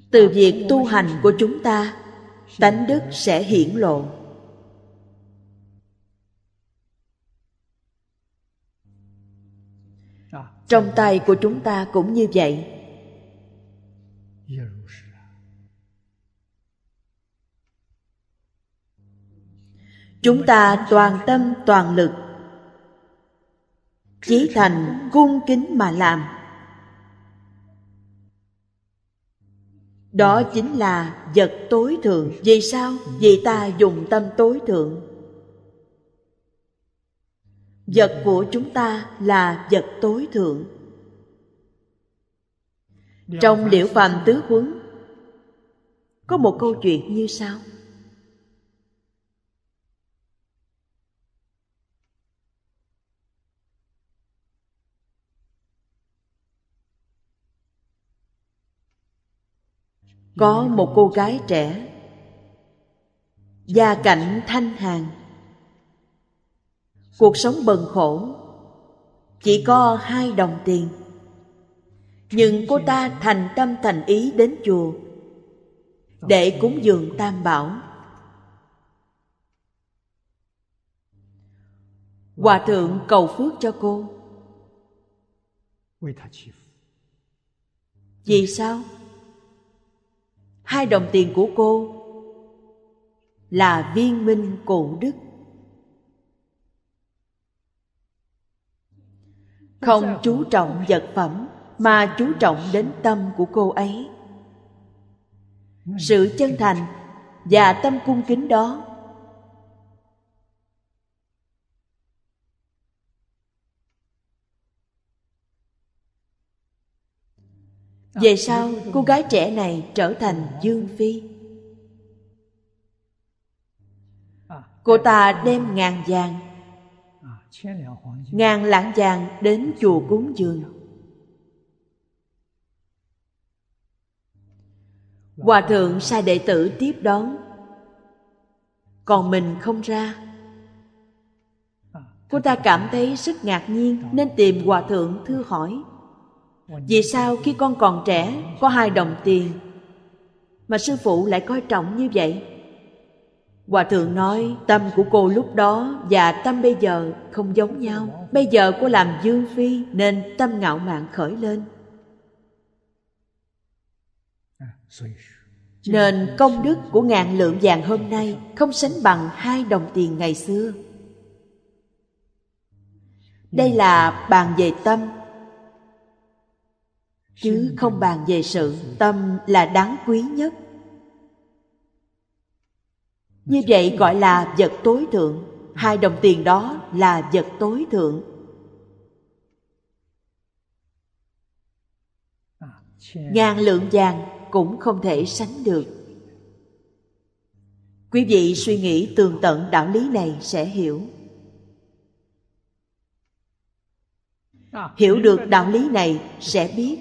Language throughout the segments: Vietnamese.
Từ việc tu hành của chúng ta, tánh đức sẽ hiển lộ. Trong tay của chúng ta cũng như vậy. Chúng ta toàn tâm toàn lực, chí thành cung kính mà làm. Đó chính là vật tối thượng. Vì sao? Vì ta dùng tâm tối thượng. Vật của chúng ta là vật tối thượng. Trong Liễu Phàm Tứ Huấn có một câu chuyện như sau. Có một cô gái trẻ, gia cảnh thanh hàn, cuộc sống bần khổ, chỉ có 2 đồng tiền. Nhưng cô ta thành tâm thành ý đến chùa để cúng dường Tam Bảo. Hòa thượng cầu phước cho cô. Vì sao? 2 đồng tiền của cô là viên minh cổ đức, không chú trọng vật phẩm mà chú trọng đến tâm của cô ấy. Sự chân thành và tâm cung kính đó về sau cô gái trẻ này trở thành dương phi. Cô ta đem 1000 vàng, 1000 lạng vàng đến chùa cúng dường. Hòa thượng sai đệ tử tiếp đón, còn mình không ra. Cô ta cảm thấy rất ngạc nhiên nên tìm Hòa thượng thưa hỏi: vì sao khi con còn trẻ có 2 đồng tiền mà sư phụ lại coi trọng như vậy? Hòa thượng nói tâm của cô lúc đó và tâm bây giờ không giống nhau. Bây giờ cô làm dương phi nên tâm ngạo mạn khởi lên, nên công đức của 1000 lượng vàng hôm nay không sánh bằng 2 đồng tiền ngày xưa. Đây là bàn về tâm, chứ không bàn về sự. Tâm là đáng quý nhất. Như vậy gọi là vật tối thượng. 2 đồng tiền đó là vật tối thượng. 1000 lượng vàng cũng không thể sánh được. Quý vị suy nghĩ tường tận đạo lý này sẽ hiểu. Hiểu được đạo lý này sẽ biết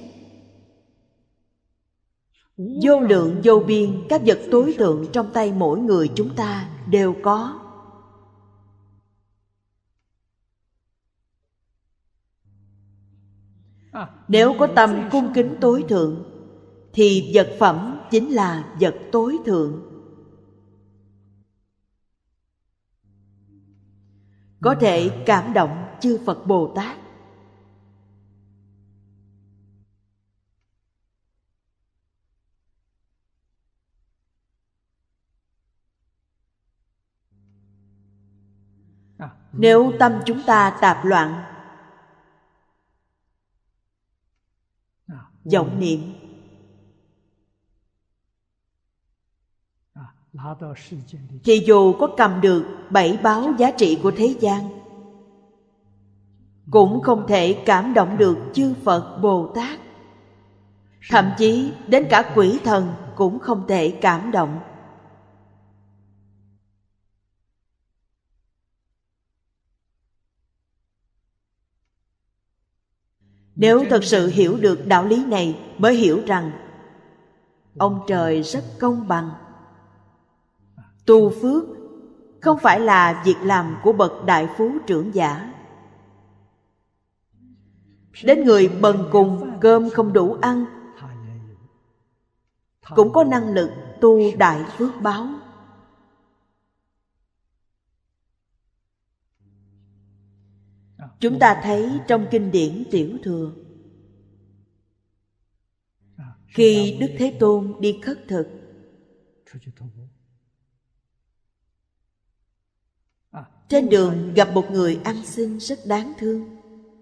vô lượng vô biên các vật tối thượng trong tay mỗi người chúng ta đều có. Nếu có tâm cung kính tối thượng thì vật phẩm chính là vật tối thượng. Có thể cảm động chư Phật Bồ Tát. Nếu tâm chúng ta tạp loạn, vọng niệm, thì dù có cầm được 7 báo giá trị của thế gian, cũng không thể cảm động được chư Phật Bồ Tát. Thậm chí đến cả quỷ thần cũng không thể cảm động. Nếu thật sự hiểu được đạo lý này mới hiểu rằng ông trời rất công bằng. Tu phước không phải là việc làm của bậc đại phú trưởng giả. Đến người bần cùng cơm không đủ ăn, cũng có năng lực tu đại phước báo. Chúng ta thấy trong kinh điển Tiểu Thừa, khi Đức Thế Tôn đi khất thực, trên đường gặp một người ăn xin rất đáng thương.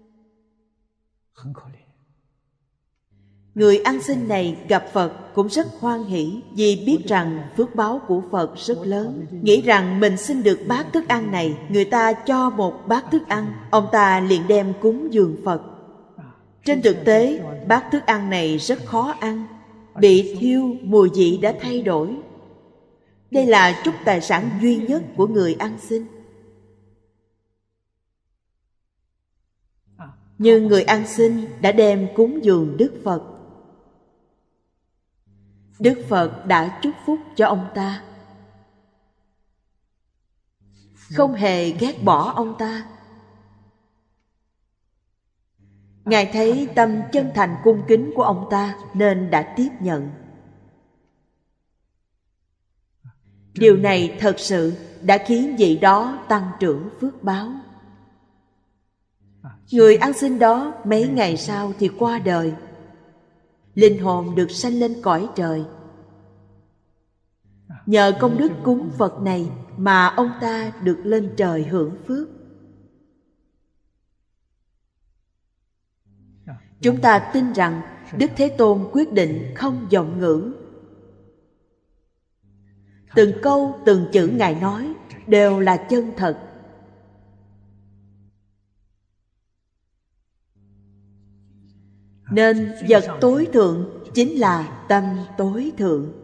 Người ăn xin này gặp Phật cũng rất hoan hỷ, vì biết rằng phước báo của Phật rất lớn. Nghĩ rằng mình xin được bát thức ăn này, người ta cho một bát thức ăn, ông ta liền đem cúng dường Phật. Trên thực tế, bát thức ăn này rất khó ăn, bị thiêu, mùi vị đã thay đổi. Đây là chút tài sản duy nhất của người ăn xin. Nhưng người ăn xin đã đem cúng dường Đức Phật. Đức Phật đã chúc phúc cho ông ta, không hề ghét bỏ ông ta. Ngài thấy tâm chân thành cung kính của ông ta nên đã tiếp nhận. Điều này thật sự đã khiến vị đó tăng trưởng phước báo. Người ăn xin đó mấy ngày sau thì qua đời, linh hồn được sanh lên cõi trời. Nhờ công đức cúng Phật này mà ông ta được lên trời hưởng phước. Chúng ta tin rằng Đức Thế Tôn quyết định không vọng ngữ. Từng câu từng chữ Ngài nói đều là chân thật. Nên vật tối thượng chính là tâm tối thượng.